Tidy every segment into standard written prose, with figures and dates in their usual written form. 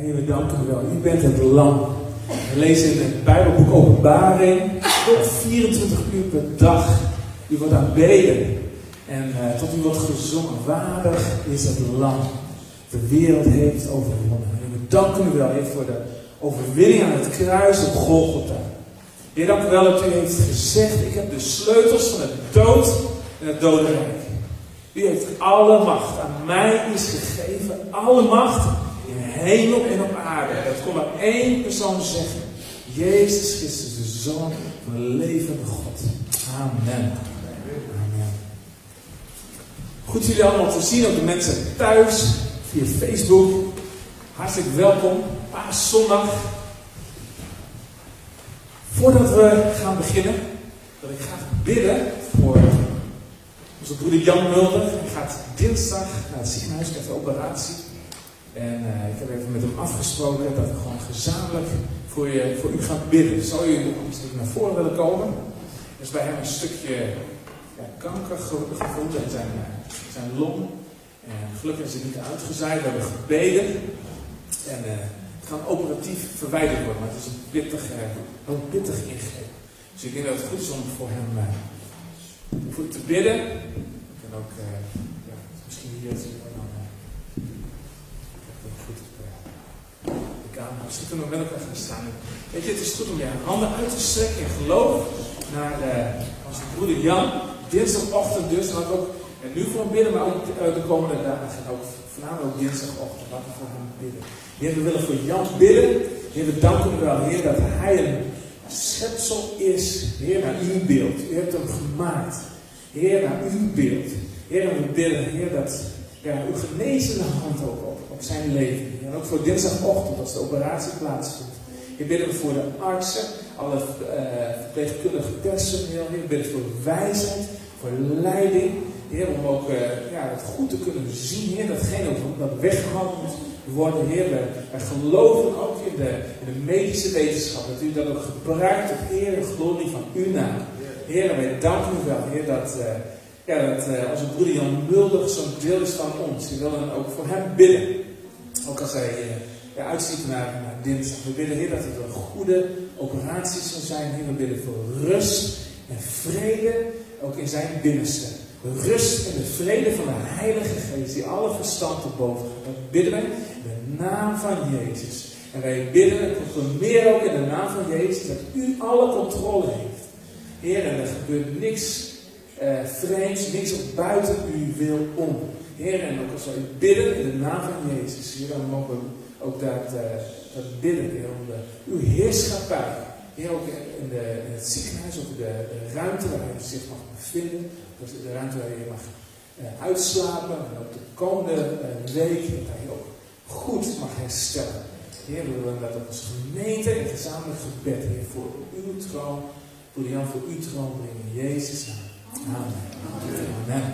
Heer, we danken u wel. U bent het lam. We lezen in het Bijbelboek Openbaring 24 uur per dag. U wordt aanbeden. En tot u wordt gezongen. Waardig is het lam. De wereld heeft overwonnen. En we danken u wel, Heer, voor de overwinning aan het kruis op Golgotha. Heer, dank u wel dat u heeft gezegd: ik heb de sleutels van het dood en het dodenrijk. U heeft alle macht. Aan mij is gegeven alle macht in hemel en op aarde. Dat kon maar één persoon zeggen: Jezus Christus, de Zoon van de levende God. Amen. Amen. Goed jullie allemaal te zien, ook de mensen thuis via Facebook. Hartelijk welkom. Paaszondag. Voordat we gaan beginnen, wil ik graag bidden voor onze broeder Jan Mulder. Hij gaat dinsdag naar het ziekenhuis, hij heeft een operatie. En ik heb even met hem afgesproken dat we gewoon gezamenlijk voor u gaan bidden. Zou u naar voren willen komen? Er is bij hem een stukje kanker gevonden in zijn long. En gelukkig is het niet uitgezaaid. We hebben gebeden. En het kan operatief verwijderd worden. Maar het is een pittig ingreep. Dus ik denk dat het goed is om voor hem voor te bidden. Ik kan ook misschien hier misschien kunnen we met elkaar gaan staan. Weet je, het is goed om je handen uit te strekken in geloof naar onze broeder Jan. Dinsdagochtend dus. En ook nu voor hem bidden, maar ook de komende dagen. En ook voornamelijk ook dinsdagochtend. Laten we voor hem bidden. Heer, we willen voor Jan bidden. Heer, we danken u wel, Heer, dat hij een schepsel is. Heer, naar uw beeld. U hebt hem gemaakt. Heer, naar uw beeld. Heer, we bidden, Heer, dat uw genezende hand ook op zijn leven. En ook voor dinsdagochtend, als de operatie plaatsvindt. Heer, bidden we voor de artsen, alle verpleegkundige personeel. Heer, bidden voor wijsheid, voor leiding. Heer, om ook het goed te kunnen zien. Heer, datgene dat weggehaald moet worden. Heer, wij geloven ook in de medische wetenschap. Dat u dat ook gebruikt tot eer en glorie van uw naam. Heer, en wij danken u wel, Heer, dat onze broeder Jan Mulder zo'n deel is van ons. We willen ook voor hem bidden. Ook als hij uitziet naar dinsdag. We bidden, Heer, dat het een goede operatie zal zijn. Heer, we bidden voor rust en vrede, ook in zijn binnenste. Rust en de vrede van de Heilige Geest, die alle verstand te boven gaat. Dat bidden wij in de naam van Jezus. En wij bidden, en proclameren ook in de naam van Jezus, dat u alle controle heeft. Heer, en er gebeurt niks vreemds, niks op buiten uw wil om. Heer, en ook als wij bidden in de naam van Jezus, Heer, dan mogen we ook dat bidden, Heer, om uw heerschappij. Heer, ook in het ziekenhuis, ook de ruimte waar hij zich mag bevinden, de ruimte waar je mag uitslapen, en ook de komende week, dat hij ook goed mag herstellen. Heer, we willen dat ook als gemeente en gezamenlijk gebed, Heer, voor uw troon, voor Jan, voor uw troon brengen, in Jezus' naam. Amen. Amen.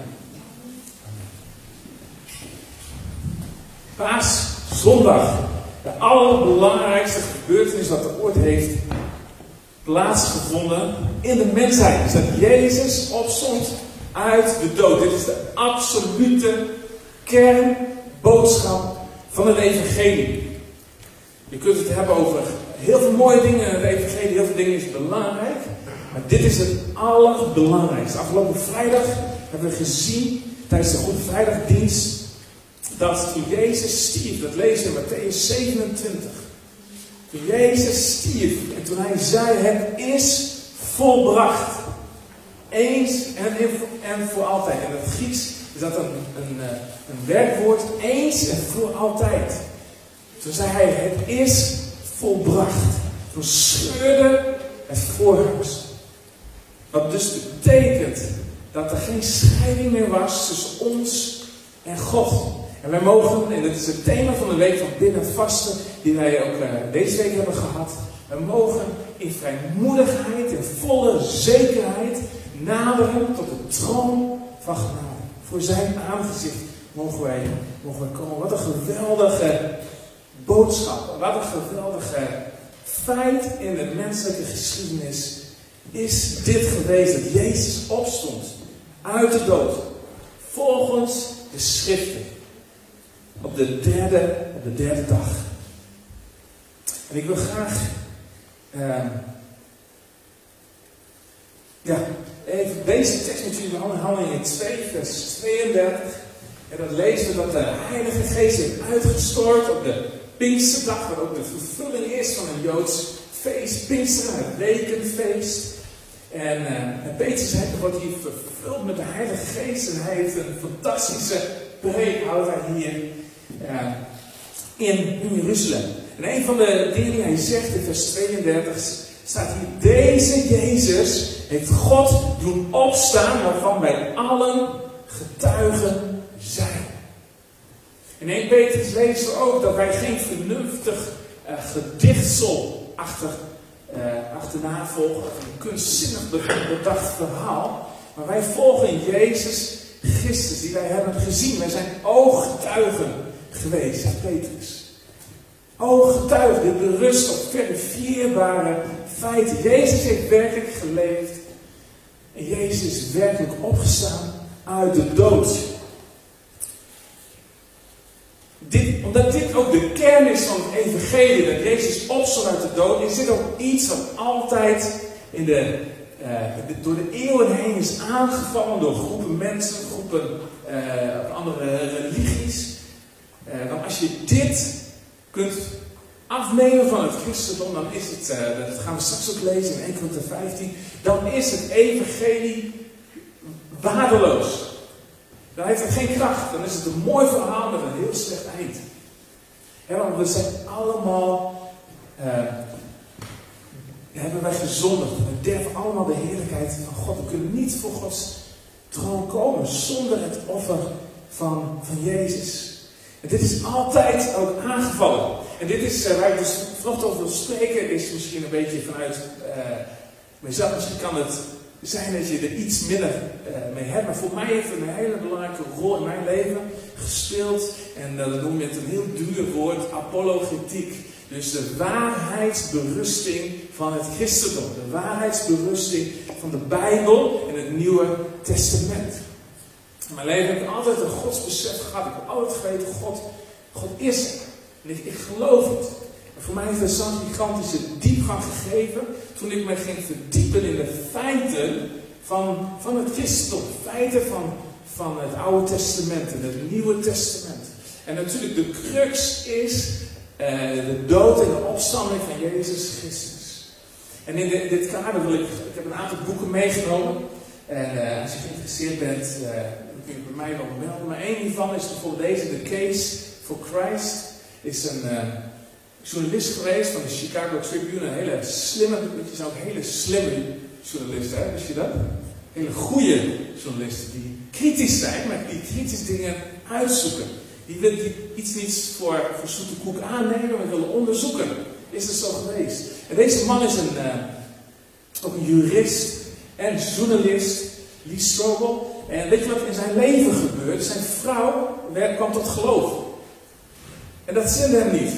Paaszondag. De allerbelangrijkste gebeurtenis wat er ooit heeft plaatsgevonden in de mensheid. Is dat Jezus opstond uit de dood. Dit is de absolute kernboodschap van het evangelie. Je kunt het hebben over heel veel mooie dingen in het evangelie. Heel veel dingen is belangrijk. Maar dit is het allerbelangrijkste. Afgelopen vrijdag hebben we gezien tijdens de Goede Vrijdagdienst dat toen Jezus stierf, dat lezen we in Mattheüs 27. Toen Jezus stierf en toen hij zei: het is volbracht. Eens en voor altijd. En in het Grieks is dat een werkwoord, eens en voor altijd. Toen zei hij: het is volbracht. Toen scheurde het voorhuis. Wat dus betekent dat er geen scheiding meer was tussen ons en God. En wij mogen, en dat is het thema van de week van binnen vasten, die wij ook deze week hebben gehad. We mogen in vrijmoedigheid, in volle zekerheid naderen tot de troon van genade. Voor zijn aangezicht mogen wij komen. Wat een geweldige boodschap. Wat een geweldige feit in de menselijke geschiedenis is dit geweest, dat Jezus opstond uit de dood. Volgens de schriften. Op de derde dag. En ik wil graag even deze tekst met jullie behandelen. Handelingen 2, vers 32. En dan lezen we dat de Heilige Geest heeft uitgestort op de Pinksterdag, wat ook de vervulling is van een Joods feest, Pinksteren, het wekenfeest. En Petrus wordt hier vervuld met de Heilige Geest en hij heeft een fantastische preek, houdt hij hier in Jeruzalem. En een van de dingen die hij zegt in vers 32 staat hier: deze Jezus heeft God doen opstaan waarvan wij allen getuigen zijn. In 1 Petrus lezen we ook dat wij geen vernuftig gedichtsel achterna volgen, een kunstzinnig bedacht verhaal, maar wij volgen Jezus Christus die wij hebben gezien. Wij zijn ooggetuigen geweest, zegt Petrus. Ooggetuigen, dit berust op verifieerbare feiten. Jezus heeft werkelijk geleefd en Jezus is werkelijk opgestaan uit de dood. Omdat dit ook de kern is van het evangelie, dat Jezus opstond uit de dood, is dit ook iets wat altijd door de eeuwen heen is aangevallen door groepen mensen, groepen andere religies. Dan als je dit kunt afnemen van het christendom, dan is het, dat gaan we straks ook lezen in 1 Korinther 15, dan is het evangelie waardeloos. Dan heeft het geen kracht. Dan is het een mooi verhaal met een heel slecht eind. Want we zijn allemaal, hebben wij gezondigd. We derven allemaal de heerlijkheid van God. We kunnen niet voor Gods troon komen zonder het offer van Jezus. En dit is altijd ook aangevallen. En dit is, waar ik dus vanochtend over wil spreken, is misschien een beetje vanuit mezelf. Misschien kan het zijn dat je er iets minder mee hebt. Maar voor mij heeft het een hele belangrijke rol in mijn leven gespeeld. En dat noem je het een heel duur woord, apologetiek. Dus de waarheidsberusting van het christendom. De waarheidsberusting van de Bijbel en het Nieuwe Testament. In mijn leven heb ik altijd een godsbesef gehad. Ik heb altijd geweten, God is er. En ik geloof het. En voor mij heeft het zo'n gigantische diepgang gegeven toen ik me ging verdiepen in de feiten van het christendom. Feiten van het Oude Testament en het Nieuwe Testament. En natuurlijk de crux is de dood en de opstanding van Jezus Christus. En in dit kader wil ik heb een aantal boeken meegenomen. En als je geïnteresseerd bent, dan kun je bij mij wel melden. Maar één hiervan is bijvoorbeeld deze, The Case for Christ. Is een journalist geweest van de Chicago Tribune. Een hele slimme, je zou ook een hele slimme journalist hebben, wist je dat? Hele goede journalisten die kritisch zijn, maar die kritisch dingen uitzoeken. Die willen iets niet voor zoete koek aannemen, maar willen onderzoeken. Is het zo geweest? En deze man is ook een jurist en journalist, Lee Strobel. En weet je wat in zijn leven gebeurde? Zijn vrouw kwam tot geloof. En dat zinde hem niet.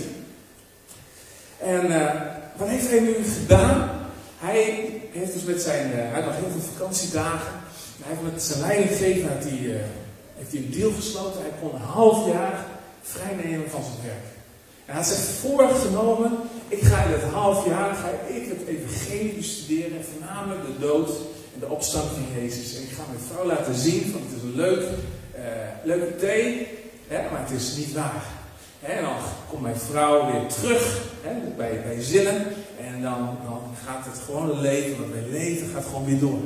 En wat heeft hij nu gedaan? Hij heeft dus met hij had nog heel veel vakantiedagen. Hij heeft met zijn leidinggever heeft hij een deal gesloten. Hij kon een half jaar vrijnemen van zijn werk. En hij had zich voorgenomen, ik ga in dat half jaar het evangelie bestuderen. En voornamelijk de dood en de opstanding van Jezus. En ik ga mijn vrouw laten zien, van het is een leuke thee, maar het is niet waar. En dan komt mijn vrouw weer terug bij zinnen. En dan gaat het gewone leven, wat wij leven, gaat gewoon weer door.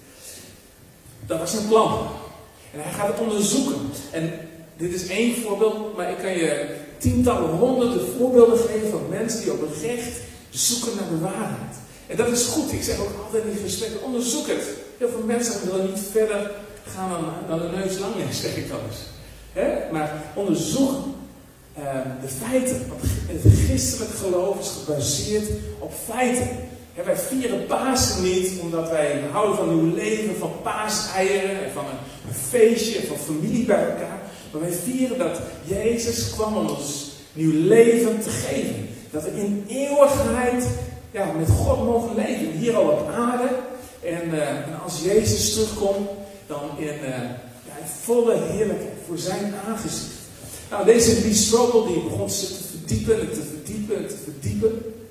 Dat was zijn plan. En hij gaat het onderzoeken. En dit is één voorbeeld, maar ik kan je tientallen, honderden voorbeelden geven van mensen die oprecht zoeken naar de waarheid. En dat is goed. Ik zeg ook altijd in gesprekken, onderzoek het. Heel veel mensen willen niet verder gaan dan de neus lang is, zeg ik wel eens. Maar onderzoek de feiten. Want het christelijk geloof is gebaseerd op feiten. Wij vieren Pasen niet omdat wij houden van nieuw leven, van paaseieren en van een feestje en van familie bij elkaar. Maar wij vieren dat Jezus kwam om ons nieuw leven te geven. Dat we in eeuwigheid met God mogen leven. Hier al op aarde. En als Jezus terugkomt, dan in volle heerlijkheid voor zijn aangezicht. Nou, deze Lee Strobel die begon zich te verdiepen.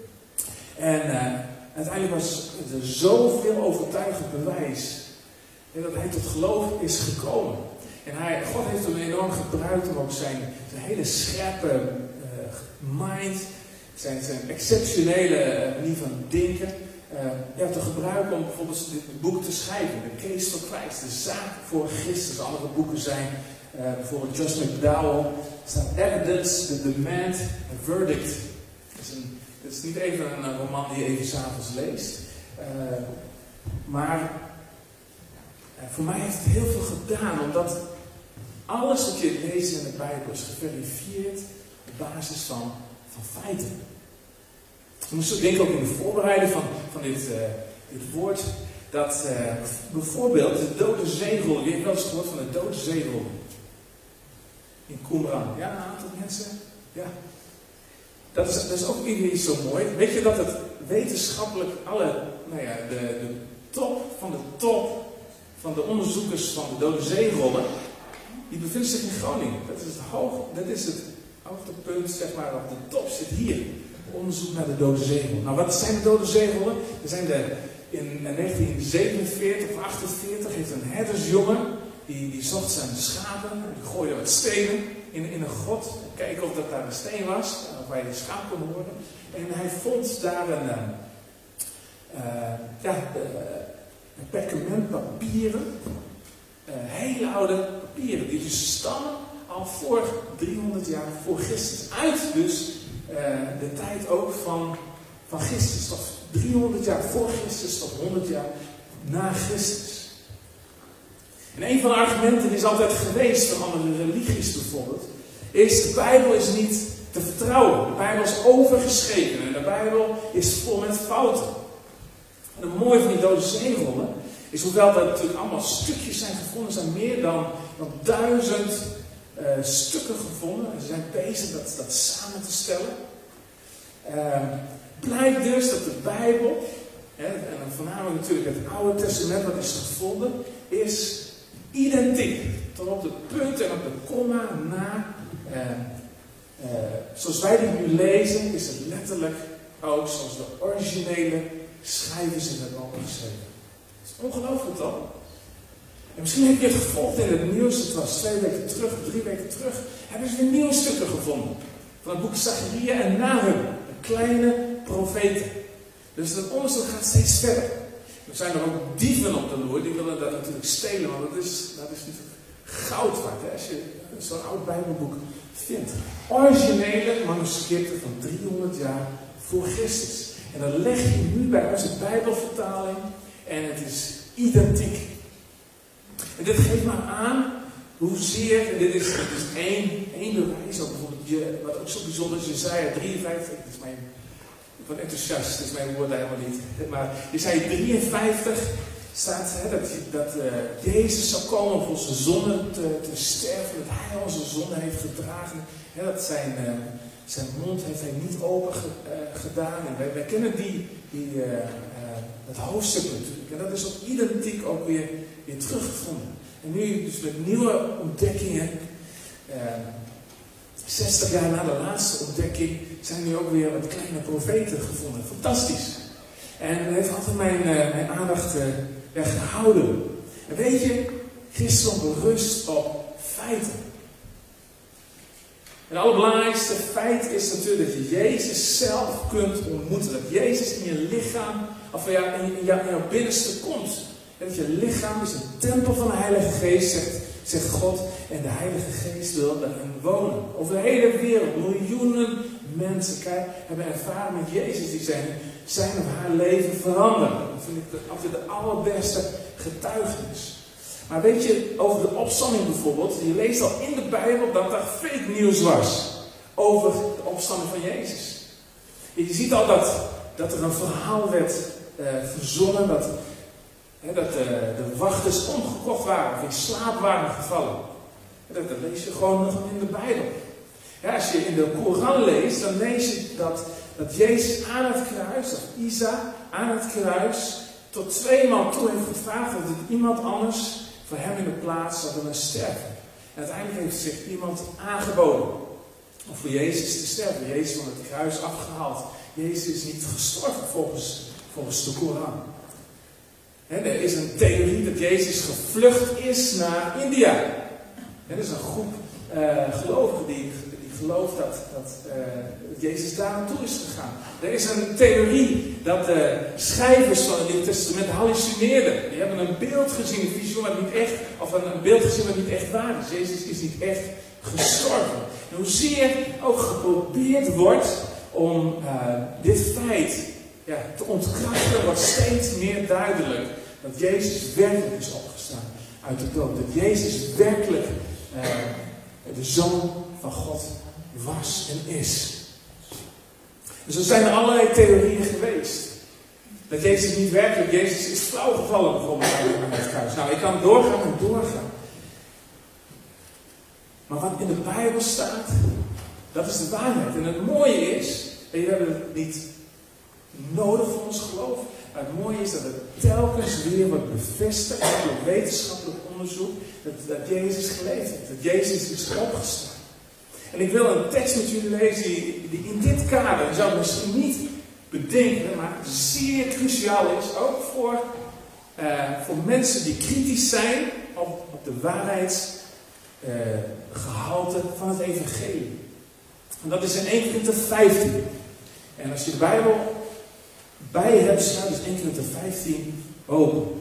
En uiteindelijk was er zoveel overtuigend bewijs dat hij tot geloof is gekomen. En God heeft hem enorm gebruikt om ook zijn hele scherpe mind, zijn exceptionele manier van denken, te gebruiken om bijvoorbeeld dit boek te schrijven. The Case for Christ, de zaak voor Christus. Andere boeken zijn bijvoorbeeld Josh McDowell, staat Evidence, The Demand, A Verdict. Het is niet even een roman die je even 's avonds leest. Maar voor mij heeft het heel veel gedaan, omdat alles wat je leest in de Bijbel is geverifieerd op basis van feiten. Ik moest denken ook in de voorbereiding van dit woord, dat bijvoorbeeld de dode zeerollen, wie heeft wel eens gehoord van de dode zeerollen? In Qumran. Ja, een aantal mensen? Ja. Dat is ook iets zo mooi. Weet je dat het wetenschappelijk de top van de onderzoekers van de dode zeerollen, die bevindt zich in Groningen. Dat is het hoogtepunt, zeg maar, op de top zit hier. Onderzoek naar de dode zeerollen. Nou, wat zijn de dode zeerollen? In 1947 of 1948 heeft een herdersjongen, die zocht zijn schapen, die gooide wat stenen in een grot, kijken of dat daar een steen was, of waar je de schaap kon horen. En hij vond daar perkamentpapieren, hele oude papieren, die dus stammen al voor 300 jaar voor Christus. Uit dus de tijd ook van Christus, tot 300 jaar voor Christus tot 100 jaar na Christus. En een van de argumenten die is altijd geweest van andere religies bijvoorbeeld, is de Bijbel is niet te vertrouwen. De Bijbel is overgeschreven en de Bijbel is vol met fouten. En het mooie van die dode zeerollen is, hoewel er natuurlijk allemaal stukjes zijn gevonden, zijn meer dan 1000 stukken gevonden. En ze zijn bezig dat samen te stellen. Blijkt dus dat de Bijbel, en dan voornamelijk natuurlijk het Oude Testament wat is gevonden, is identiek. Tot op de punt en op de komma na. Zoals wij dit nu lezen, is het letterlijk ook zoals de originele schrijvers in het opgeschreven. Dat is ongelooflijk toch? En misschien heb je het gevolgd in het nieuws, het was 2 weken terug, 3 weken terug, hebben ze weer nieuwe stukken gevonden. Van het boek Zacharia en Nahum, een kleine profeten. Dus het onderzoek gaat steeds verder. Er zijn er ook dieven op de loer, die willen dat natuurlijk stelen, want dat is natuurlijk goud waard, hè, als je zo'n oud Bijbelboek vindt. Originele manuscripten van 300 jaar voor Christus. En dan leg je nu bij onze Bijbelvertaling en het is identiek. En dit geeft maar aan hoezeer, en dit is één bewijs, ook bijvoorbeeld wat ook zo bijzonder is, Jesaja 53, dat is mijn, ik ben enthousiast, dat is mijn woord helemaal niet. Maar Jesaja 53 staat dat Jezus zal komen om onze zonden te sterven, dat hij onze zonden heeft gedragen, dat zijn mond heeft hij niet open gedaan. En wij kennen dat hoofdstuk natuurlijk. En dat is ook identiek ook weer teruggevonden. En nu dus met nieuwe ontdekkingen, 60 jaar na de laatste ontdekking, zijn nu ook weer wat kleine profeten gevonden. Fantastisch. En dat heeft altijd mijn aandacht gehouden. En weet je, christendom berust op feiten. En het allerbelangrijkste feit is natuurlijk dat je Jezus zelf kunt ontmoeten. Dat Jezus in je lichaam, of in jouw binnenste komt. En dat je lichaam is een tempel van de Heilige Geest, zegt God. En de Heilige Geest wil daarin wonen. Over de hele wereld, miljoenen mensen hebben ervaren met Jezus. Die zijn of haar leven veranderd. Dat vind ik altijd de allerbeste getuigenis. Maar weet je, over de opstanding bijvoorbeeld, je leest al in de Bijbel dat er fake nieuws was over de opstanding van Jezus. Je ziet al dat er een verhaal werd verzonnen dat de wachters omgekocht waren of in slaap waren gevallen. Dat lees je gewoon nog in de Bijbel. Ja, als je in de Koran leest, dan lees je dat Jezus aan het kruis, of Isa aan het kruis, tot 2 maal toe heeft gevraagd dat het iemand anders voor hem in de plaats zou willen sterven. En uiteindelijk heeft zich iemand aangeboden. Om voor Jezus te sterven. Jezus van het kruis afgehaald. Jezus is niet gestorven volgens de Koran. Er is een theorie dat Jezus gevlucht is naar India. Er is een groep gelovigen die gelooft dat Jezus daar naartoe is gegaan. Er is een theorie dat de schrijvers van het Nieuwe Testament hallucineerden. Die hebben een beeld gezien, een visioen wat niet echt, of een beeld gezien wat niet echt waar is. Jezus is niet echt gestorven. En hoezeer ook geprobeerd wordt om dit feit te ontkrachten, wordt steeds meer duidelijk dat Jezus werkelijk is opgestaan uit de dood. Dat Jezus werkelijk de Zoon van God was en is. Dus er zijn allerlei theorieën geweest. Dat Jezus niet werkelijk, Jezus is flauwgevallen bijvoorbeeld aan het kruis. Nou, ik kan doorgaan en doorgaan. Maar wat in de Bijbel staat, dat is de waarheid. En het mooie is, en we hebben het niet nodig voor ons geloof. Maar het mooie is dat het telkens weer wordt bevestigd door wetenschappelijk onderzoek dat Jezus geleefd heeft. Dat Jezus is opgestaan. En ik wil een tekst met jullie lezen die in dit kader, je zou het misschien niet bedenken, maar zeer cruciaal is. Ook voor mensen die kritisch zijn op de waarheidsgehalte van het evangelie. En dat is in 1 Korinther 15. En als je de Bijbel bij je hebt staan, is 1 Korinther 15 open.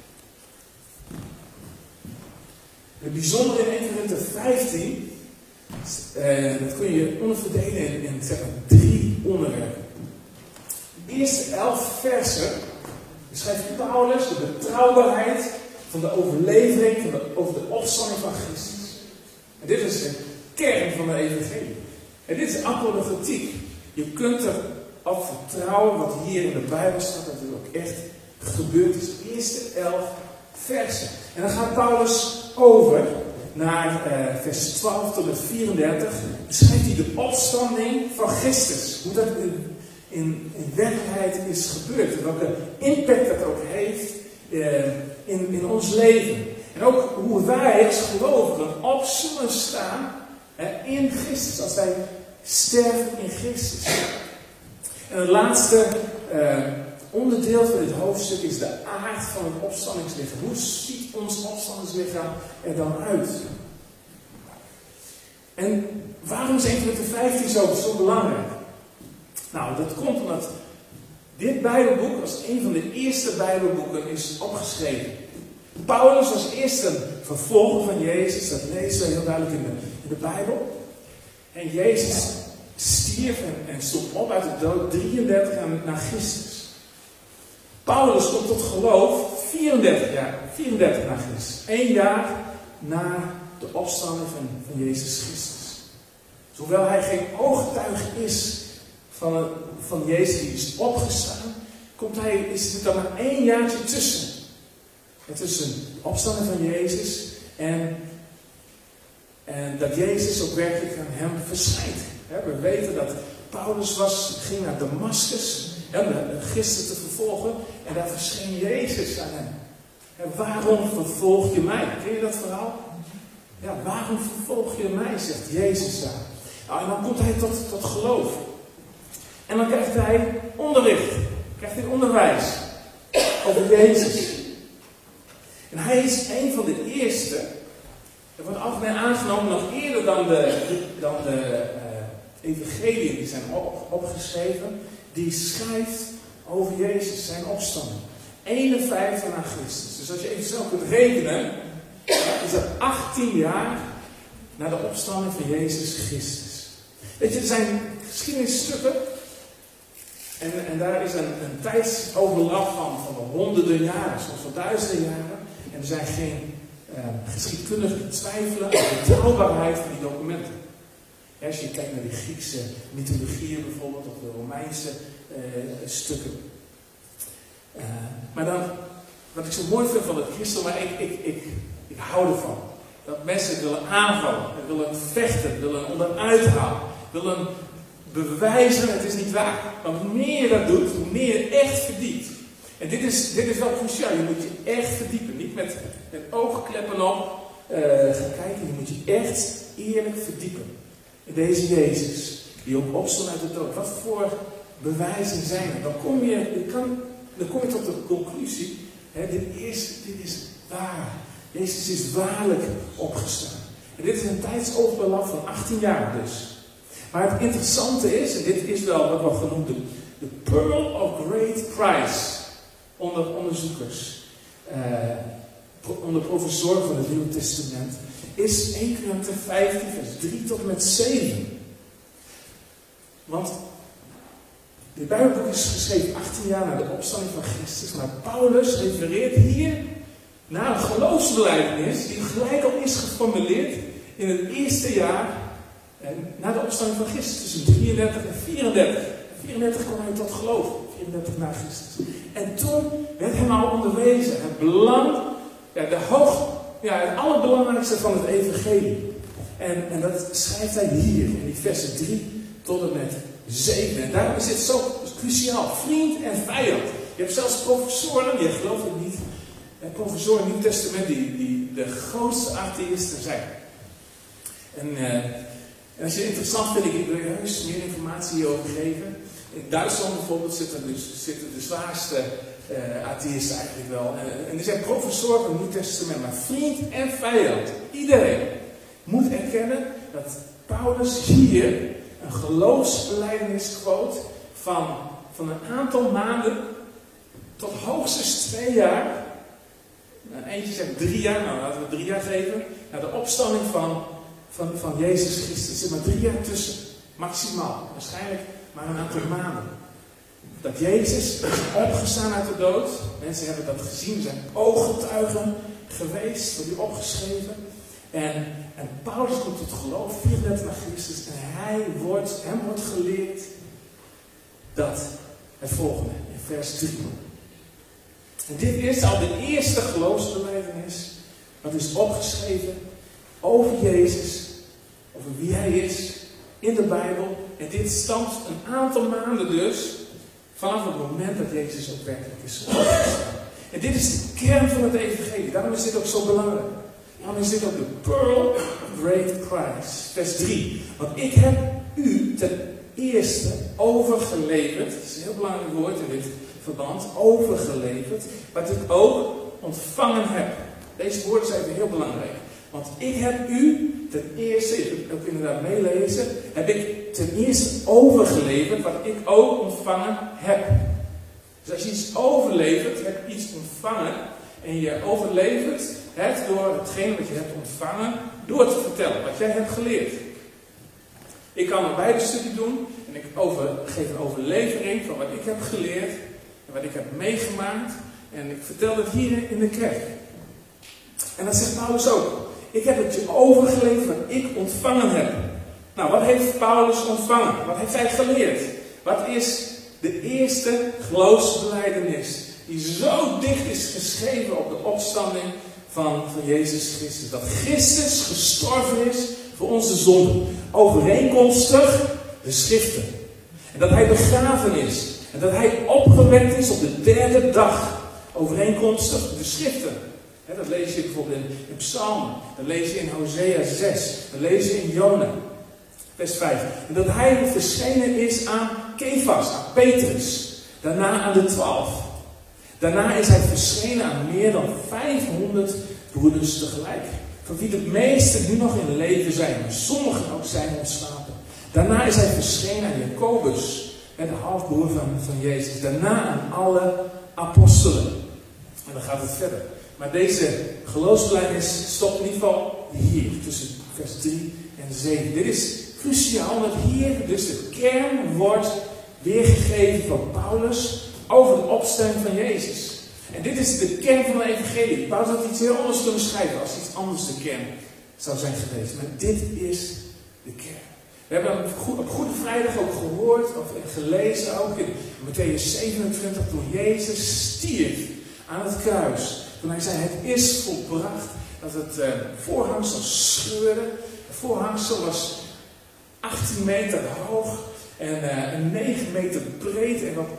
Het bijzondere in 1 Korinther 15, dat kun je onderverdelen in zeg maar 3 onderwerpen. De eerste 11 versen beschrijft Paulus de betrouwbaarheid van de overlevering over de opstanding van Christus. En dit is de kern van de evangelie. En dit is apologetiek. Je kunt erop vertrouwen wat hier in de Bijbel staat, dat het ook echt gebeurd is. De eerste 11 versen. En dan gaat Paulus over naar vers 12 tot en met 34. Beschrijft hij de opstanding van Christus. Hoe dat in werkelijkheid is gebeurd. En welke impact dat ook heeft in ons leven. En ook hoe wij als gelovigen op zullen staan in Christus. Als wij sterven in Christus. En het laatste onderdeel van dit hoofdstuk is de aard van het opstandingslichaam. Hoe ziet ons opstandingslichaam er dan uit? En waarom is 1 Korinther 15 zo belangrijk? Nou, dat komt omdat dit Bijbelboek als een van de eerste Bijbelboeken is opgeschreven. Paulus was eerst een vervolger van Jezus, dat lezen we heel duidelijk in de Bijbel. En Jezus stierf en stond op uit de dood 33 jaar na Christus. Paulus komt tot geloof 34 na Christus. 1 jaar na de opstanding van Jezus Christus. Hoewel hij geen ooggetuige is van Jezus die is opgestaan, is er dan maar 1 jaartje tussen. Tussen de opstanding van Jezus en dat Jezus ook werkelijk aan hem verschijnt. We weten dat Paulus ging naar Damascus om de christenen te vervolgen en daar verscheen Jezus aan hem. Waarom vervolg je mij? Ken je dat verhaal? Ja, waarom vervolg je mij, zegt Jezus daar. Nou, en dan komt hij tot geloof. En dan krijgt hij onderwijs over Jezus. En hij is een van de eerste, er wordt algemeen aangenomen nog eerder dan de evangeliën die zijn opgeschreven, die schrijft over Jezus, zijn opstanding. 51 na Christus. Dus als je even snel kunt rekenen, is dat 18 jaar na de opstanding van Jezus Christus. Weet je, er zijn geschiedenisstukken en daar is een tijdsoverlap van honderden jaren, soms van duizenden jaren. En er zijn geen geschiedkundigen die twijfelen aan de betrouwbaarheid van die documenten. Ja, als je kijkt naar die Griekse mythologieën bijvoorbeeld, of de Romeinse stukken. Maar dan, wat ik zo mooi vind van het christendom, maar ik hou ervan. Dat mensen willen aanvallen, willen vechten, willen onderuit halen, willen bewijzen, het is niet waar. Maar hoe meer je dat doet, hoe meer je echt verdiept. En dit is wel cruciaal, je moet je echt verdiepen. Niet met oogkleppen op gaan kijken, je moet je echt eerlijk verdiepen. Deze Jezus, die ook opstond uit de dood. Wat voor bewijzen zijn er? Dan kom je tot de conclusie, dit is waar. Jezus is waarlijk opgestaan. En dit is een tijdsoverlap van 18 jaar dus. Maar het interessante is, en dit is wel wat we genoemd doen, de Pearl of Great Price onder onderzoekers, onder professoren van het Nieuwe Testament, is 1 Korinthe 15 vers 3 tot en met 7. Want dit Bijbelboek is geschreven 18 jaar na de opstanding van Christus, maar Paulus refereert hier naar een geloofsbelijdenis die gelijk al is geformuleerd in het eerste jaar na de opstanding van Christus, tussen 33 en 34. 34 kwam hij tot geloof, 34 na Christus. En toen werd hem al onderwezen het belang, het allerbelangrijkste van het evangelie. En dat schrijft hij hier in die versen 3 tot en met 7. En daarom is dit zo cruciaal. Vriend en vijand. Je hebt zelfs professoren, je gelooft het niet, professoren in het Nieuw Testament die de grootste atheïsten zijn. En als je het interessant vindt, ik wil je heus meer informatie hierover geven. In Duitsland bijvoorbeeld zitten de zwaarste atheïsten eigenlijk wel. En er zijn professoren van het Nieuw Testament, maar vriend en vijand. Iedereen moet erkennen dat Paulus hier een geloofsbelijdenis quote van een aantal maanden tot hoogstens 2 jaar. Eentje zegt 3 jaar, nou laten we 3 jaar geven. Naar de opstanding van Jezus Christus. Er zit maar 3 jaar tussen. Maximaal. Waarschijnlijk maar een aantal maanden. Dat Jezus is opgestaan uit de dood. Mensen hebben dat gezien. Er zijn ooggetuigen geweest. Wordt hier opgeschreven. En Paulus komt tot geloof. 34 na Christus. En hem wordt geleerd dat het volgende. In vers 3. En dit is al de eerste geloofsbelijdenis. Wat is opgeschreven over Jezus. Over wie hij is. In de Bijbel. En dit stamt een aantal maanden dus. Vanaf het moment dat Jezus ook werkelijk is opgestaan. En dit is de kern van het evangelie. Daarom is dit ook zo belangrijk. Daarom is dit ook de Pearl of Great Price. Vers 3. Want ik heb u ten eerste overgeleverd. Dat is een heel belangrijk woord in dit verband. Overgeleverd. Wat ik ook ontvangen heb. Deze woorden zijn heel belangrijk. Want ik heb u ten eerste, je kunt ook inderdaad meelezen, heb ik ten eerste overgeleverd wat ik ook ontvangen heb. Dus als je iets overlevert, heb je iets ontvangen en je overlevert het door hetgene wat je hebt ontvangen, door te vertellen wat jij hebt geleerd. Ik kan een bijbelstudie doen en ik geef een overlevering van wat ik heb geleerd en wat ik heb meegemaakt en ik vertel het hier in de kerk. En dat zegt Paulus ook. Ik heb het je overgeleverd wat ik ontvangen heb. Nou, wat heeft Paulus ontvangen? Wat heeft hij geleerd? Wat is de eerste geloofsbelijdenis die zo dicht is geschreven op de opstanding van Jezus Christus? Dat Christus gestorven is voor onze zonden. Overeenkomstig de schriften. En dat hij begraven is. En dat hij opgewekt is op de 3e dag. Overeenkomstig de schriften. Dat lees je bijvoorbeeld in Psalmen. Dat lees je in Hosea 6. Dat lees je in Jona. Vers 5. En dat hij verschenen is aan Kefas, aan Petrus. Daarna aan de 12. Daarna is hij verschenen aan meer dan 500 broeders tegelijk. Van wie de meesten nu nog in leven zijn. Maar sommigen ook zijn ontslapen. Daarna is hij verschenen aan Jacobus. De halfbroer van Jezus. Daarna aan alle apostelen. En dan gaat het verder. Maar deze geloofsbelijdenis stopt in ieder geval hier, tussen vers 3 en 7. Dit is cruciaal, omdat hier dus de kern wordt weergegeven van Paulus over de opstanding van Jezus. En dit is de kern van de evangelie. Paulus had iets heel anders kunnen schrijven als iets anders de kern zou zijn geweest. Maar dit is de kern. We hebben op Goede Vrijdag ook gehoord, of gelezen ook in Mattheüs 27, toen Jezus stierf aan het kruis. Toen hij zei, het is volbracht, dat het voorhangsel scheurde. Het voorhangsel was 18 meter hoog en 9 meter breed en wel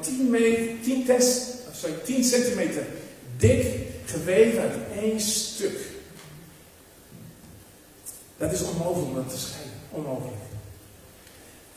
10 centimeter dik, geweven uit 1 stuk. Dat is onmogelijk om dat te scheiden. Onmogelijk.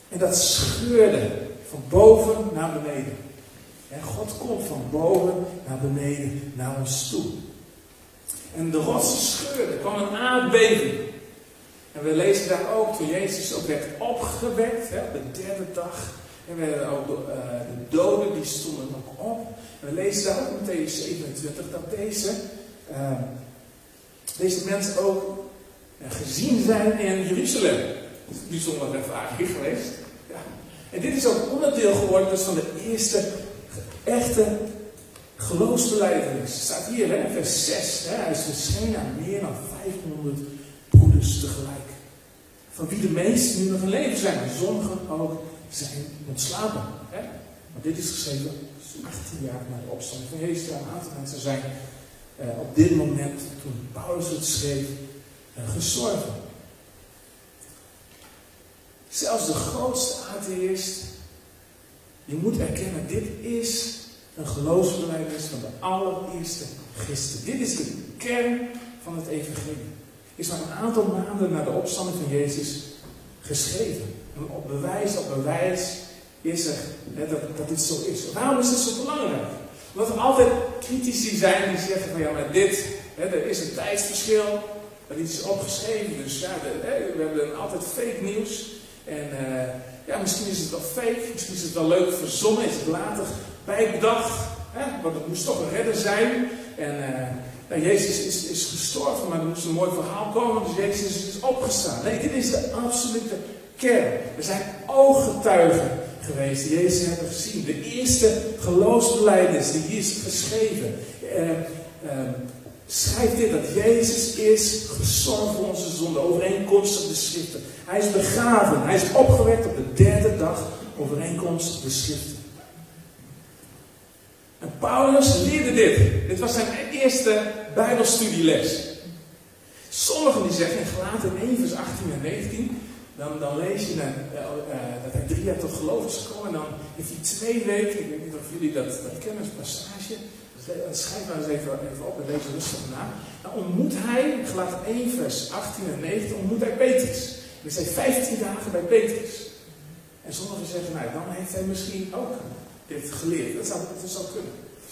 En dat scheurde van boven naar beneden. En God komt van boven naar beneden naar ons toe. En de rotsen scheurden, er kwam een aardbeving. En we lezen daar ook, toen Jezus ook werd opgewekt, op de derde dag. En werden ook de doden, die stonden ook op. En we lezen daar ook in Mattheüs 27, dat deze mensen ook gezien zijn in Jeruzalem. Dat is een bijzondere ervaring geweest. Ja. En dit is ook onderdeel geworden dus van de eerste echte geloofsbelijdenis. Het staat hier, hè, vers 6. Hè, hij is verschenen aan meer dan 500 broeders tegelijk. Van wie de meesten nu nog in leven zijn. En sommigen ook zijn ontslapen. Hè. Maar dit is geschreven 18 jaar na de opstanding van Jezus. Een aantal mensen zijn op dit moment, toen Paulus het schreef, gestorven. Zelfs de grootste atheïst, je moet erkennen, dit is een geloofsbelijdenis van de allereerste christen. Dit is de kern van het evangelie. Is maar een aantal maanden na de opstanding van Jezus geschreven. En op bewijs is er dat dit zo is. Waarom is het zo belangrijk? Omdat er altijd critici zijn die zeggen van ja, maar dit, er is een tijdsverschil, er is opgeschreven, dus ja, we hebben altijd fake nieuws. En ja, misschien is het wel fake, misschien is het wel leuk verzonnen, is het later bijbedacht, want het moest toch een redder zijn. En Jezus is gestorven, maar er moest een mooi verhaal komen, dus Jezus is opgestaan. Nee, dit is de absolute kern. Er zijn ooggetuigen geweest die Jezus hebben gezien. De eerste geloofsbelijdenis die hier is geschreven. Schrijft dit, dat Jezus is gestorven voor onze zonde, overeenkomstig de schriften. Hij is begraven, hij is opgewekt op de derde dag, overeenkomstig de schriften. En Paulus leerde dit. Dit was zijn eerste Bijbelstudieles. Sommigen die zeggen in Galaten 1 vers 18 en 19... Dan lees je dat hij 3 jaar tot geloof is gekomen. En dan heeft hij 2 weken, ik weet niet of jullie dat kennen, een passage. Schrijf maar eens even op en lees rustig na. Dan ontmoet hij, Galaten 1 vers 18 en 19, ontmoet hij Petrus. Dus hij 15 dagen bij Petrus. En sommigen zeggen, nou dan heeft hij misschien ook dit geleerd. Dat zou kunnen.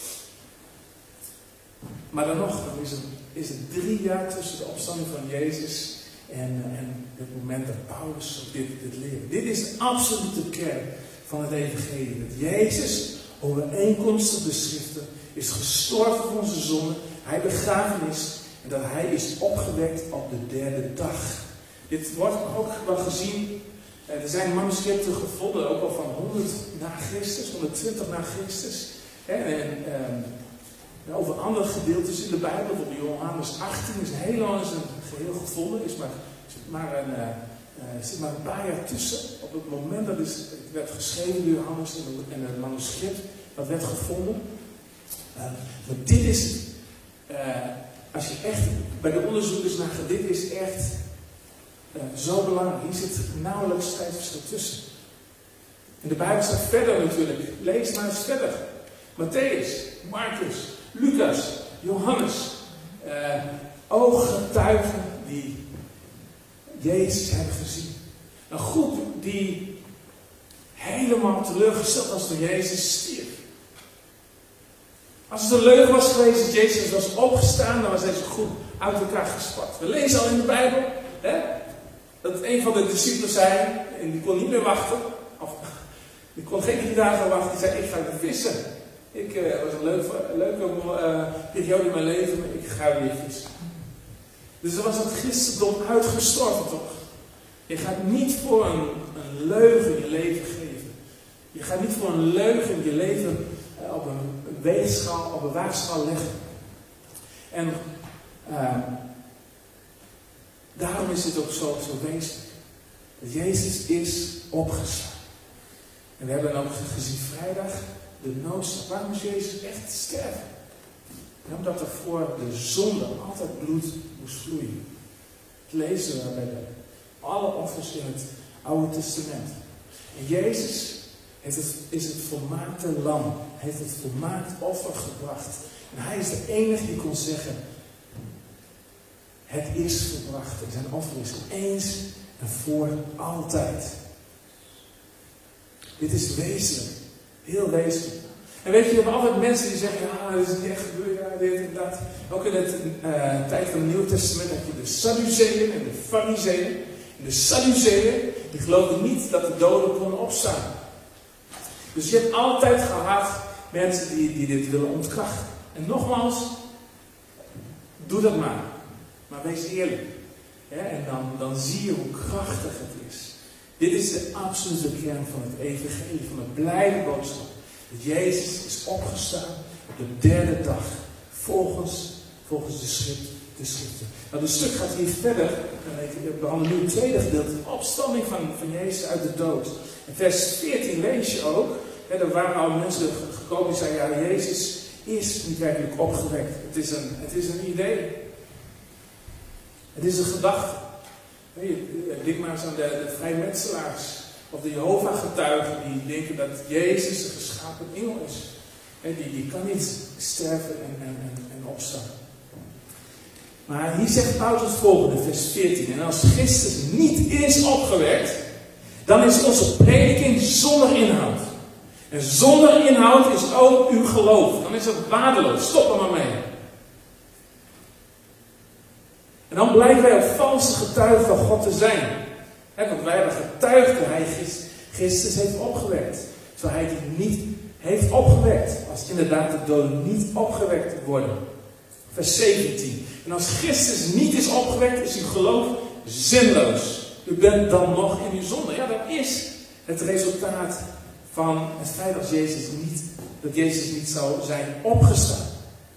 Maar dan is het 3 jaar tussen de opstanding van Jezus en het moment dat Paulus dit leert. Dit is de absolute kern van het evangelie. Dat Jezus, overeenkomstig de schriften, is gestorven voor onze zonden. Hij begraven is en dat hij is opgewekt op de derde dag. Dit wordt ook wel gezien. Er zijn manuscripten gevonden, ook al van 100 na Christus, 120 na Christus. Over andere gedeeltes in de Bijbel, bijvoorbeeld Johannes 18 is heel lang een geheel gevonden, er zit maar een paar jaar tussen. Op het moment dat het werd geschreven door Johannes en het manuscript dat werd gevonden. Maar dit is, als je echt bij de onderzoekers naar gaat, dit is echt zo belangrijk. Hier zit nauwelijks tijdverschil tussen. En de Bijbel staat verder natuurlijk. Lees maar eens verder. Matthäus, Marcus, Lucas, Johannes. Ooggetuigen die Jezus hebben gezien. Een groep die helemaal teleurgesteld was toen Jezus stierf. Als het een leugen was geweest dat Jezus was opgestaan, dan was deze groep uit elkaar gespat. We lezen al in de Bijbel dat een van de discipelen zei, en die kon niet meer wachten, of die kon geen 3 dagen wachten, die zei: ik ga weer vissen. Het was een leuke periode in mijn leven, maar ik ga weer vissen. Dus er was het christendom uitgestorven toch? Je gaat niet voor een leugen je leven geven. Je gaat niet voor een leugen je leven op een weegschaal, op een waagschaal leggen. En daarom is het ook zo wezenlijk. Dat Jezus is opgestaan. En we hebben ook gezien vrijdag de noodzaak. Waarom is Jezus echt sterven? Omdat er voor de zonde altijd bloed moest vloeien. Dat lezen we bij alle offers in het Oude Testament. En Jezus is het volmaakte lam. Heeft het volmaakt offer gebracht. En hij is de enige die kon zeggen: het is volbracht. En zijn offer is eens en voor altijd. Dit is wezenlijk. Heel wezenlijk. En weet je, we hebben altijd mensen die zeggen, ja, dit is niet echt gebeurd, ja, dit en dat. Ook in het tijd van het Nieuwe Testament heb je de Sadduceeën en de Farizeeën. En de Sadduceeën, die geloofden niet dat de doden konden opstaan. Dus je hebt altijd gehad mensen die dit willen ontkrachten. En nogmaals, doe dat maar. Maar wees eerlijk. Ja, en dan zie je hoe krachtig het is. Dit is de absolute kern van het evangelie, van de blijde boodschap. Dat Jezus is opgestaan op de derde dag, volgens de schriften. Nou, het stuk gaat hier verder. We behandelen nu het tweede gedeelte, de opstanding van Jezus uit de dood. In vers 14 lees je ook, er waren al mensen gekomen die zeiden, ja, Jezus is niet werkelijk opgewekt. Het is een idee. Het is een gedachte. Denk maar eens aan de vrijmetselaars of de Jehovah-getuigen die denken dat Jezus een geschapen engel is. Die kan niet sterven en opstaan. Maar hier zegt Paulus het volgende, vers 14. En als Christus niet is opgewekt, dan is onze prediking zonder inhoud. En zonder inhoud is ook uw geloof. Dan is het waardeloos. Stop er maar mee. En dan blijken wij ook valse getuigen van God te zijn. Want wij hebben getuigd dat hij Christus heeft opgewekt. Terwijl hij die niet heeft opgewekt. Als inderdaad de doden niet opgewekt worden. Vers 17. En als Christus niet is opgewekt, is uw geloof zinloos. U bent dan nog in uw zonde. Ja, dat is het resultaat van het feit dat Jezus niet zou zijn opgestaan.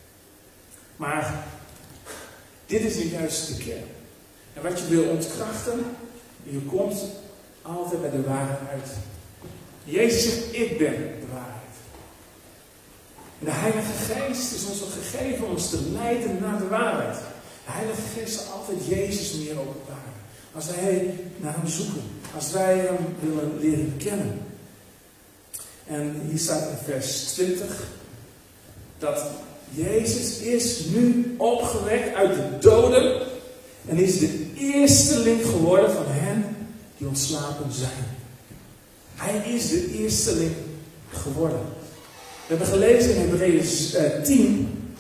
Maar dit is nu juist de kern. En wat je wil ontkrachten, je komt altijd bij de waarheid uit. Jezus zegt, ik ben de waarheid. En de Heilige Geest is ons gegeven om ons te leiden naar de waarheid. De Heilige Geest zal altijd Jezus meer openbaren. Als wij naar hem zoeken. Als wij hem willen leren kennen. En hier staat in vers 20 dat Jezus is nu opgewekt uit de doden en is de eersteling geworden van hen die ontslapen zijn. Hij is de eersteling geworden. We hebben gelezen in Hebreeën 10.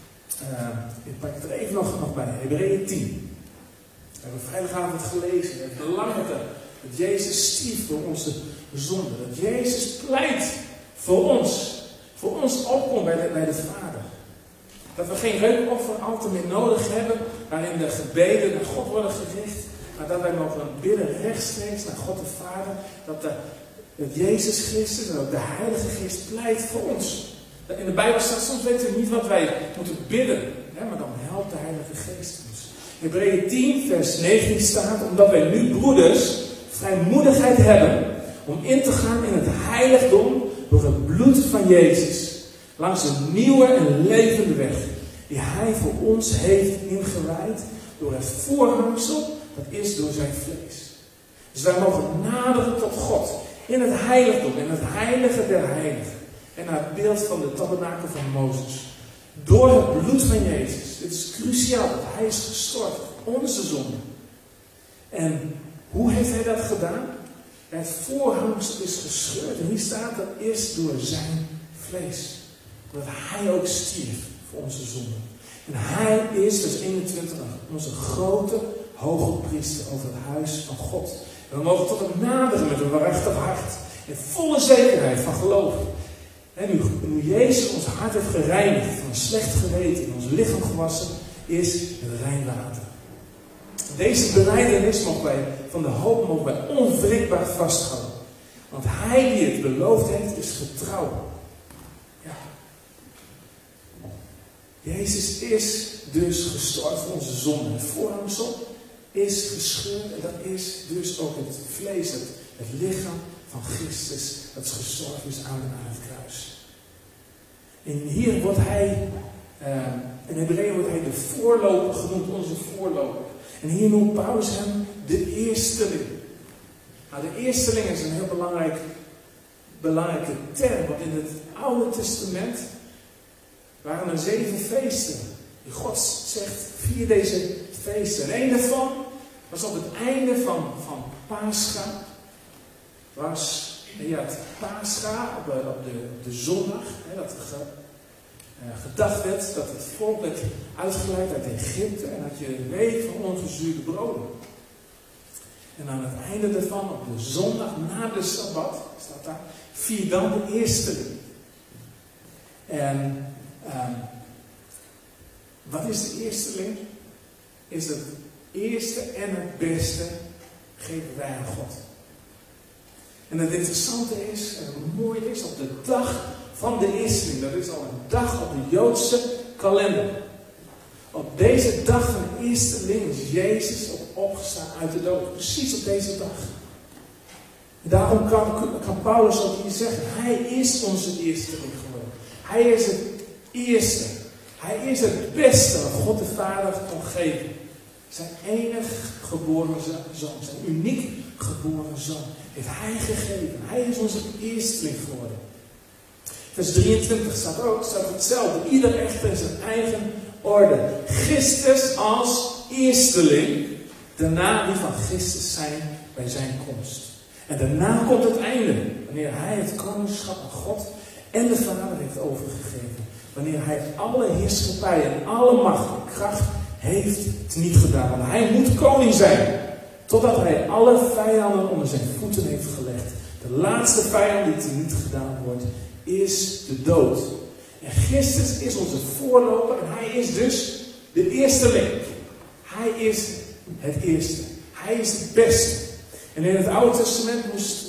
Ik pak het er even nog bij. Hebreeën 10. We hebben vrijdagavond gelezen. We hebben lang dat Jezus stierf voor onze zonde. Dat Jezus pleit voor ons. Voor ons opkomt bij de Vader. Dat we geen reukoffer altijd meer nodig hebben. Waarin de gebeden naar God worden gericht. Maar dat wij mogen bidden rechtstreeks naar God de Vader. Dat Jezus Christus en ook de Heilige Geest pleit voor ons. In de Bijbel staat, soms weten we niet wat wij moeten bidden. Maar dan helpt de Heilige Geest ons. In Hebreeën 10 vers 19 staat, omdat wij nu broeders vrijmoedigheid hebben om in te gaan in het heiligdom door het bloed van Jezus. Langs een nieuwe en levende weg die hij voor ons heeft ingewijd door het voorhangsel, dat is door zijn vlees. Dus wij mogen naderen tot God in het heiligdom, in het heilige der heiligen. En naar het beeld van de tabernakel van Mozes. Door het bloed van Jezus. Het is cruciaal dat hij is gestorven voor onze zonde. En hoe heeft hij dat gedaan? Het voorhangsel is gescheurd. En hier staat dat is door zijn vlees. Dat hij ook stierf voor onze zonde. En hij is, vers 21, onze grote hoge priester over het huis van God. En we mogen tot hem naderen met een waarachtig hart. In volle zekerheid van geloof. En nu Jezus ons hart heeft gereinigd van een slecht geweten in ons lichaam gewassen, is het rein water. Deze belijdenis van de hoop mogen wij onwrikbaar vasthouden. Want hij die het beloofd heeft, is getrouw. Ja. Jezus is dus gestorven voor onze zonde. Het voorhangsel is gescheurd en dat is dus ook het vlees, het lichaam van Christus dat gestorven is aan het kruis. En hier wordt hij, in Hebreeën wordt hij de voorloper genoemd, onze voorloper. En hier noemt Paulus hem de eersteling. Nou, de eersteling is een heel belangrijke term, want in het Oude Testament waren er 7 feesten. Die God zegt, 4 deze feesten. En één daarvan was op het einde van Pascha, was En je had Pascha op de zondag, dat gedacht werd dat het volk werd uitgeleid uit Egypte. En had je een week van ongezuurde broden. En aan het einde daarvan, op de zondag na de Sabbat, staat daar, vier dan de eersteling. En wat is de eersteling? Is het eerste en het beste geven wij aan God. En het interessante is, en het mooie is, op de dag van de eersteling, dat is al een dag op de Joodse kalender. Op deze dag van de eersteling is Jezus opgestaan uit de dood. Precies op deze dag. En daarom kan Paulus ook hier zeggen, hij is onze eersteling geworden. Hij is het eerste. Hij is het beste wat God de Vader kon geven. Zijn enig geboren zoon, zijn uniek geboren zoon, heeft hij gegeven. Hij is onze eersteling geworden. Vers 23 staat hetzelfde. Ieder echter in zijn eigen orde. Christus als eersteling. Daarna die van Christus zijn bij zijn komst. En daarna komt het einde. Wanneer hij het koningschap aan God en de Vader heeft overgegeven. Wanneer hij alle heerschappij en alle macht en kracht heeft teniet gedaan. Want hij moet koning zijn. Totdat hij alle vijanden onder zijn voeten heeft gelegd. De laatste vijand die teniet gedaan wordt, is de dood. En Christus is onze voorloper en hij is dus de eersteling. Hij is het eerste. Hij is het beste. En in het Oude Testament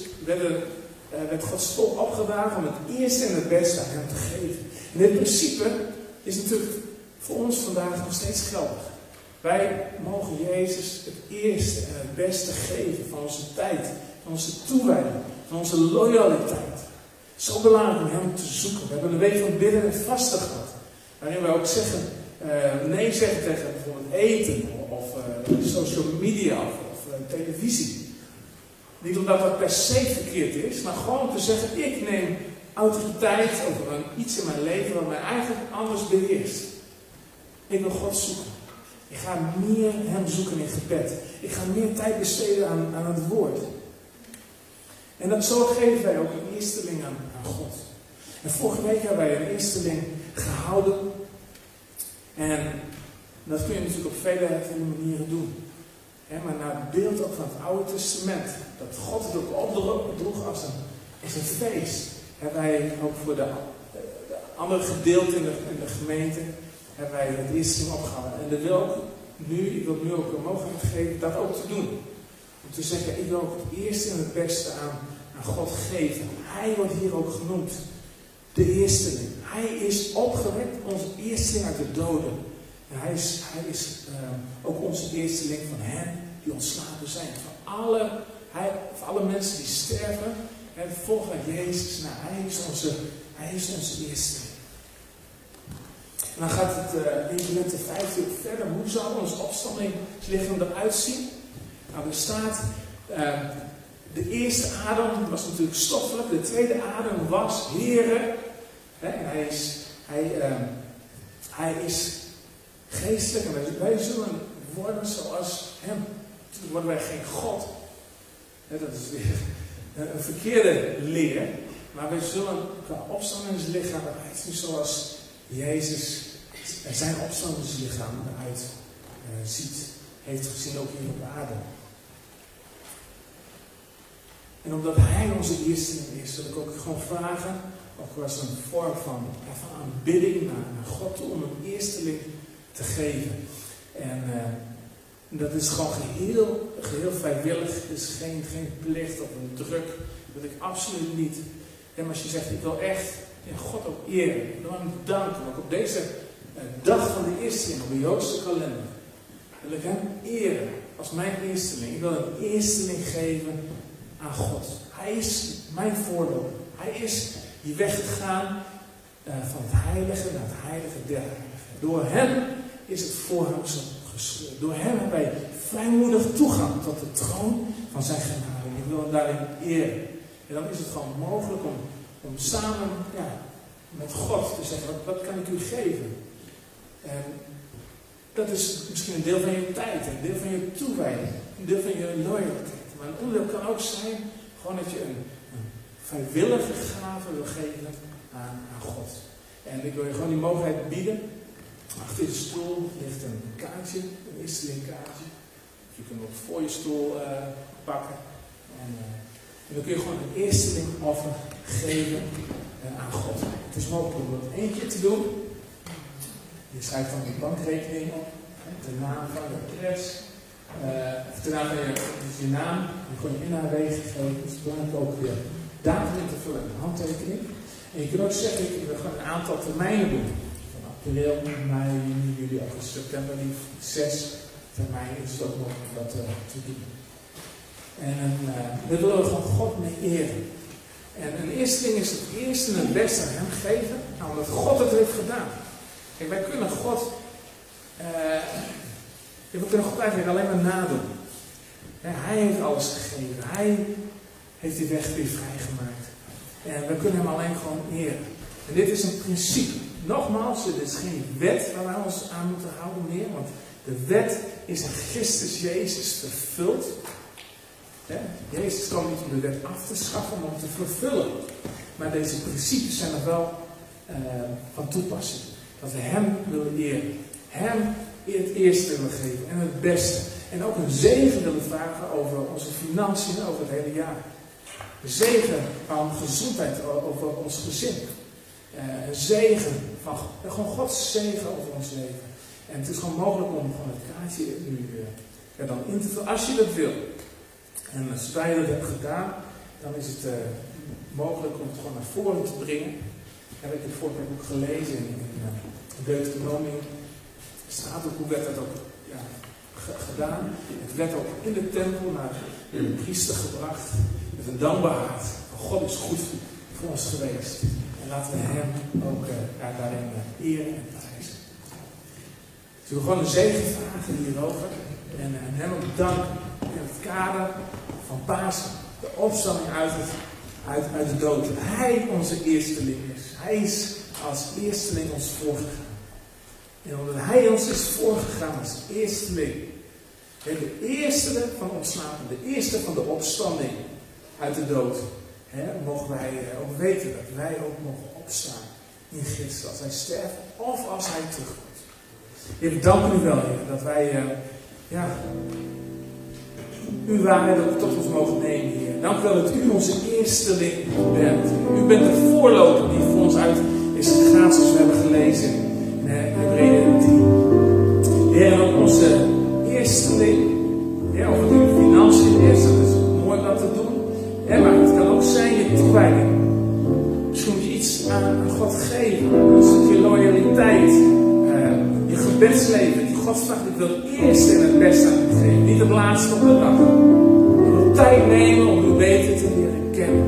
werd Gods volk opgedragen om het eerste en het beste aan hem te geven. En dit principe is natuurlijk voor ons vandaag nog steeds geldig. Wij mogen Jezus het eerste en het beste geven van onze tijd, van onze toewijding, van onze loyaliteit. Zo belangrijk om hem te zoeken. We hebben een week van bidden en vasten gehad. Waarin we ook nee zeggen tegen bijvoorbeeld eten of social media of televisie. Niet omdat dat per se verkeerd is, maar gewoon om te zeggen, ik neem autoriteit over iets in mijn leven wat mij eigenlijk anders beheerst. Ik wil God zoeken. Ik ga meer hem zoeken in gebed. Ik ga meer tijd besteden aan het woord. En zo geven wij ook een eersteling aan God. En vorige week hebben wij een eersteling gehouden. En dat kun je natuurlijk op vele manieren doen. Maar naar het beeld ook van het Oude Testament. Dat God het ook opdroeg als een feest. Hebben wij ook voor de andere gedeelte in de gemeente. Hebben wij het eersteling opgehouden. En ik wil nu ook de mogelijkheid geven dat ook te doen. Om te zeggen, ik wil ook het eerste en het beste aan God geven. Hij wordt hier ook genoemd. De eersteling. Hij is opgewekt, onze eersteling uit de doden. En hij is ook onze eersteling van hen die ontslapen zijn. Voor alle mensen die sterven en volgen Jezus. Nou, hij is onze eersteling. En dan gaat het in Korinthe 15 verder. Hoe zou ons opstandingslichaam eruit zien? Nou, er staat, de eerste adem was natuurlijk stoffelijk. De tweede adem was Heere. Hij is geestelijk. En wij zullen worden zoals hem. Natuurlijk worden wij geen God. Dat is weer een verkeerde leer. Maar wij zullen qua opstandingslichaam eruit zien zoals Jezus zijn opstandingslichaam eruit ziet. Heeft gezien ook hier op aarde. En omdat hij onze eersteling is, wil ik ook gewoon vragen, ook als een vorm van aanbidding naar God toe, om een eersteling te geven. En dat is gewoon geheel vrijwillig. Het is geen plicht of een druk. Dat wil ik absoluut niet. En als je zegt, ik wil echt God ook eren. Ik wil hem danken. Ook op deze dag van de eersteling, op de Joodse kalender, wil ik hem eren als mijn eersteling. Ik wil een eersteling geven aan God. Hij is mijn voorloper. Hij is die weg gegaan van het heilige naar het heilige der heiligen. Door hem is het voorhangsel gescheurd. Door hem hebben wij vrijmoedig toegang tot de troon van zijn genade. Ik wil hem daarin eren. En dan is het gewoon mogelijk om samen met God te zeggen, wat kan ik u geven? En dat is misschien een deel van je tijd, een deel van je toewijding, een deel van je loyaliteit. Maar een onderdeel kan ook zijn gewoon dat je een vrijwillige gaven wil geven aan God. En ik wil je gewoon die mogelijkheid bieden. Achter je stoel ligt een kaartje, een Eerstelingkaartje. Je kunt hem ook voor je stoel pakken. En dan kun je gewoon een Eerstelingoffer geven aan God. Het is mogelijk om dat 1 keer te doen. Je schrijft dan je bankrekening op, de naam van de adres, of de naam van je naam, en gewoon je inhaalregegevens. Het is belangrijk ook weer datum in te vullen en een handtekening. En je kunt ook zeggen, ik wil gewoon een aantal termijnen doen. Van april, mei, juni, juli, augustus, september, die 6 termijnen is het ook mogelijk om dat te doen. En we willen gewoon God mee eren. En een eerste ding is het eerste en het beste aan hem geven, omdat God het heeft gedaan. Kijk, wij kunnen God eigenlijk alleen maar nadoen. Ja, hij heeft alles gegeven. Hij heeft die weg weer vrijgemaakt. En we kunnen hem alleen gewoon eren. En dit is een principe. Nogmaals, dit is geen wet waar wij ons aan moeten houden meer. Want de wet is in Christus Jezus vervuld. Ja, Jezus kwam niet om de wet af te schaffen, maar om te vervullen. Maar deze principes zijn nog wel van toepassing. Dat we hem willen eren. Hem het eerste willen geven en het beste. En ook een zegen willen vragen over onze financiën over het hele jaar. Een zegen van gezondheid over ons gezin. Een zegen van gewoon Gods zegen over ons leven. En het is gewoon mogelijk om gewoon het kaartje nu dan in te vullen als je dat wil. En zodra je dat hebt gedaan, dan is het mogelijk om het gewoon naar voren te brengen. Dat heb ik het vorige keer ook gelezen in Deuteronomium. Er staat ook hoe werd dat ook gedaan. Het werd ook in de tempel naar de priester gebracht met een dankbaar hart. God is goed voor ons geweest. En laten we hem ook daarin eren en prijzen. Dus we gewoon een zegen vragen hierover. En hem ook danken in het kader van Pasen. De opstanding uit de dood. Dat hij onze eersteling is. Hij is als eersteling ons voorgegaan. En omdat hij ons is voorgegaan als eersteling. De eerste van ontslapen. De eerste van de opstanding uit de dood. Mogen wij ook weten dat wij ook mogen opstaan in Christus. Als hij sterft of als hij terugkomt. Heer, ik dank u wel, Heer, dat wij uw waarheid ook tot ons mogen nemen, Heer. Dank u wel dat u onze eersteling bent. U bent de voorloper die voor ons uit is gegaan, zoals we hebben gelezen in Hebreeën 10. Heer, en ook onze eersteling. Ja, of het in financiën is, dat is mooi om dat te doen. Ja, maar het kan ook zijn je toewijding. Misschien moet je iets aan God geven. Een stukje loyaliteit. Je gebedsleven. Die God vraagt, ik wil het eerste en het beste aan u geven. Niet het laatste op de dag. Ik wil tijd nemen om u beter te leren kennen.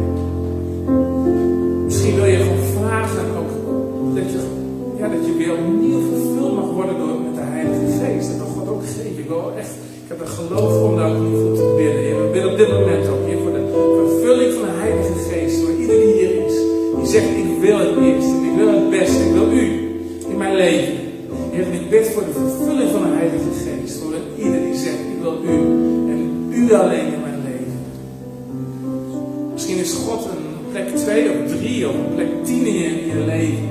Misschien wil je gewoon vragen ook dat je weer opnieuw vervuld mag worden met de Heilige Geest. Dat God ook geeft. Ik heb er geloof om daar ook niet voor te bidden. Heer. We bidden op dit moment ook hier voor de vervulling van de Heilige Geest. Voor ieder die hier is. Die zegt, ik wil het eerste. Ik wil het beste. Ik wil u in mijn leven. Heer, ik bid voor de vervulling van de Heilige Geest. Voor ieder die zegt, ik wil u. En u alleen in mijn leven. Misschien is God een plek 2 of 3 of een plek 10 in je leven.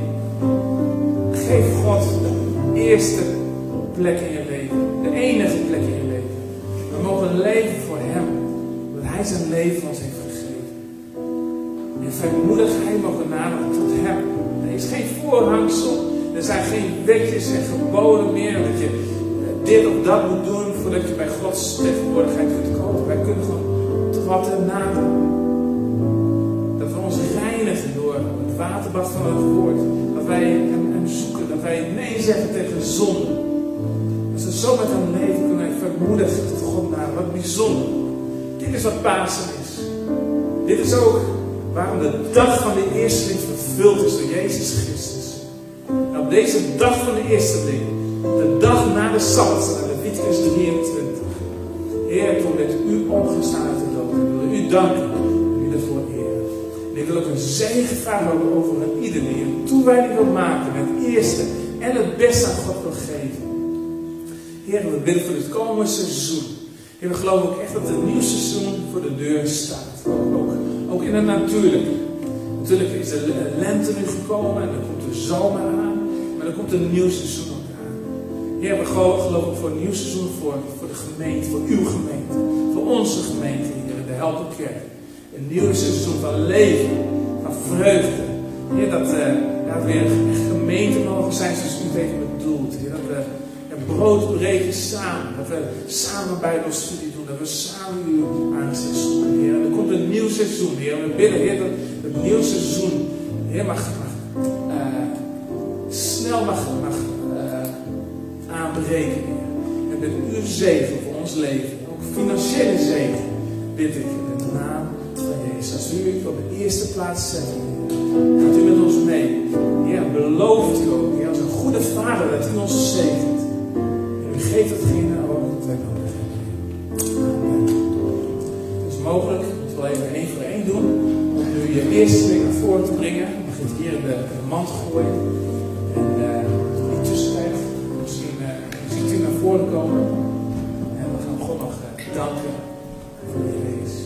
Geef God de eerste plek in je leven. De enige plek in je leven. We mogen leven voor hem. Omdat hij zijn leven ons heeft gegeven. In vrijmoedigheid mogen naderen tot hem. Er is geen voorhangsel. Er zijn geen wetjes en geboden meer. Dat je dit of dat moet doen voordat je bij Gods tegenwoordigheid kunt komen. Wij kunnen gewoon tot wat hem naderen. Dat we ons reinigen door het waterbad van het woord. Dat wij hem zoeken. Dat wij nee zeggen tegen zonde. Als we zo met hem leven kunnen wij vermoedigen tot God naderen. Wat bijzonder. Dit is wat Pasen is. Dit is ook waarom de dag van de eersteling vervuld is door Jezus Christus. En op deze dag van de eersteling, de dag na de Sabbat, naar Leviticus 23. Heer, toen werd u opgestaan uit de dood. Ik wil u danken en u ervoor eren. En ik wil ook een zegen vragen over ieder die een toewijding wil maken met het eerste en het beste aan God wil geven. Heer, we bidden voor het komende seizoen. Heer, we geloven ook echt dat het nieuw seizoen voor de deur staat. Ook in het natuurlijke. Natuurlijk is de lente nu gekomen en dan komt de zomer aan. Maar dan komt een nieuw seizoen ook aan. Heer, we geloven voor een nieuw seizoen voor de gemeente, voor uw gemeente. Voor onze gemeente hier in de Helpenkerk. Een nieuw seizoen van leven, van vreugde. Heer, dat we weer echt gemeente mogen zijn zoals u het heeft bedoeld. Heer, dat we brood breken samen. Dat we samen Bijbelstudie doen. Dat we samen uw aangezicht zoeken, Heer. En er komt een nieuw seizoen, Heer. We bidden, Heer, dat het nieuw seizoen, Heer, snel mag aanbreken, Heer. En met uw zegen voor ons leven, ook financiële zegen, bid ik in de naam van Jezus. Als u het op de eerste plaats zet, Heer, gaat u met ons mee. Heer, belooft u ook, Heer, als een goede vader, dat u ons zegent. En u geeft hetgene ook dat wij nodig hebben. Amen. Het is mogelijk, dat we wel even één voor één doen, om nu je eerste week naar voren te brengen. Je begint hier in de mand te gooien. En in die tussentijd, misschien ziet u naar voren komen. En we gaan God nog danken voor de Heer Jezus.